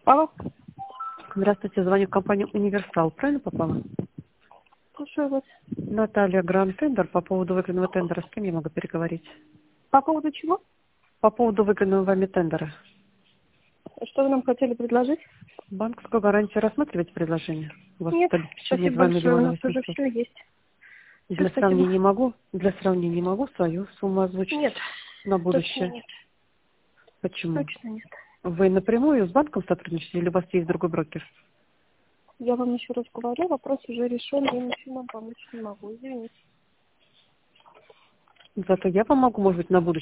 Алло. Здравствуйте, звоню в компанию «Универсал». Правильно попала? Слушаю вас. Наталья, Гранд Тендер. По поводу выигранного тендера с кем я могу переговорить? По поводу чего? По поводу выигранного вами тендера. Что вы нам хотели предложить? Банковскую гарантию рассматриваете предложение? У вас Нет, тут обеспечение спасибо 2 большое, у миллиона нас уже 800. все есть. Все, Для спасибо. сравнения могу свою сумму озвучить Нет, на точно будущее. нет. Почему? Точно нет. Вы напрямую с банком сотрудничаете или у вас есть другой брокер? Я вам еще раз говорю, вопрос уже решен, я ничего вам помочь не могу, извините. Зато я помогу, может быть, на будущее.